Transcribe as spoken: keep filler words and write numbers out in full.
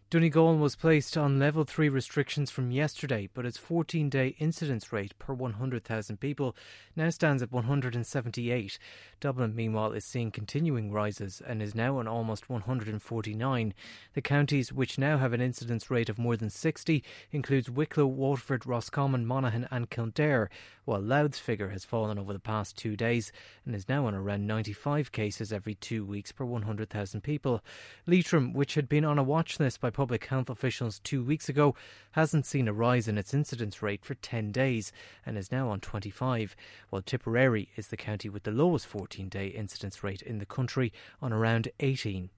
Donegal was placed on level three restrictions from yesterday, but its fourteen-day incidence rate per one hundred thousand people now stands at one hundred seventy-eight. Dublin, meanwhile, is seeing continuing rises and is now on almost one hundred forty-nine. The counties which now have an incidence rate of more than sixty includes Wicklow, Waterford, Roscommon, Monaghan and Kildare, while Louth's figure has fallen over the past two days and is now on around ninety-five cases every two weeks per one hundred thousand people. Leitrim, which had been on a watch list by public health officials two weeks ago, hasn't seen a rise in its incidence rate for ten days and is now on twenty-five, while Tipperary is the county with the lowest fourteen-day incidence rate in the country on around eighteen.